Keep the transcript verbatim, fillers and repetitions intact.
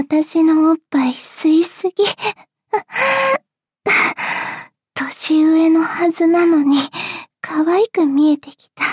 私のおっぱい吸いすぎ。年上のはずなのに、可愛く見えてきた。